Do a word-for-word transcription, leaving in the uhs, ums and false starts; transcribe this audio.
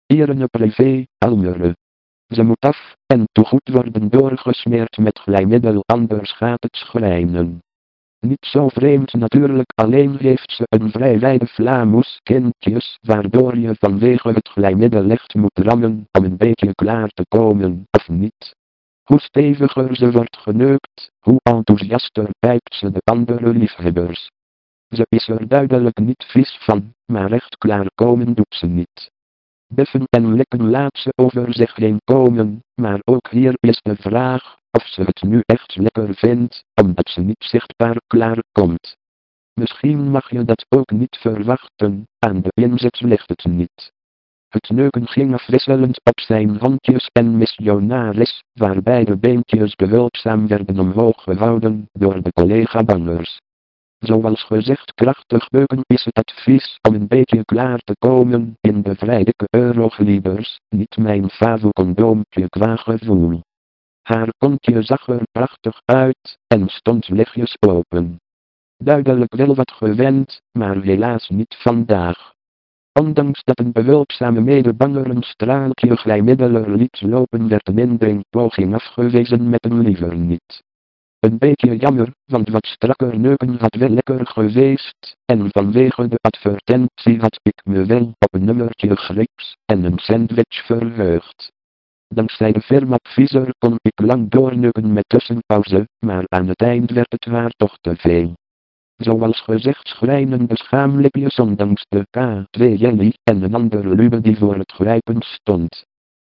Irene privé, Almere. Ze moet af, en toe goed worden doorgesmeerd met glijmiddel, anders gaat het schrijnen. Niet zo vreemd natuurlijk, alleen heeft ze een vrij wijde flamus kindjes, waardoor je vanwege het glijmiddel echt moet rammen om een beetje klaar te komen, of niet. Hoe steviger ze wordt geneukt, hoe enthousiaster pijpt ze de andere liefhebbers. Ze is er duidelijk niet vies van, maar echt klaarkomen doet ze niet. Beffen en likken laat ze over zich heen komen, maar ook hier is de vraag, of ze het nu echt lekker vindt, omdat ze niet zichtbaar klaarkomt. Misschien mag je dat ook niet verwachten, aan de inzet ligt het niet. Het neuken ging afwisselend op zijn handjes en missionaris, waarbij de beentjes behulpzaam werden omhoog gehouden door de collega-bangers. Zoals gezegd, krachtig beuken is het advies om een beetje klaar te komen in de vrij dikke Eurogliders, niet mijn favo-condoompje qua gevoel. Haar kontje zag er prachtig uit, en stond lichtjes open. Duidelijk wel wat gewend, maar helaas niet vandaag. Ondanks dat een behulpzame medebanger een straaltje glijmiddel er liet lopen, werd een indringpoging afgewezen met een liever niet. Een beetje jammer, want wat strakker neuken had wel lekker geweest, en vanwege de advertentie had ik me wel op een nummertje grips en een sandwich verheugd. Dankzij de firmaadviseur kon ik lang doorneuken met tussenpauze, maar aan het eind werd het haar toch te veel. Zoals gezegd schrijnen de schaamlipjes ondanks de K twee jelly en een andere lube die voor het grijpen stond.